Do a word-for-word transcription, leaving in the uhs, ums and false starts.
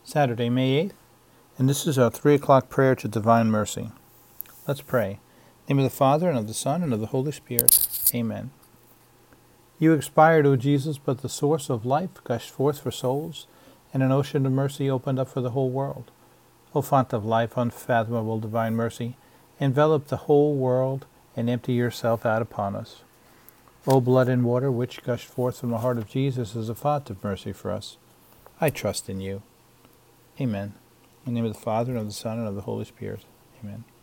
Saturday, May eighth, and this is our three o'clock prayer to Divine Mercy. Let's pray. In the name of the Father, and of the Son, and of the Holy Spirit. Amen. You expired, O Jesus, but the source of life gushed forth for souls, and an ocean of mercy opened up for the whole world. O font of life, unfathomable divine mercy, envelop the whole world and empty yourself out upon us. O blood and water which gushed forth from the heart of Jesus as a font of mercy for us, I trust in you. Amen. In the name of the Father, and of the Son, and of the Holy Spirit. Amen.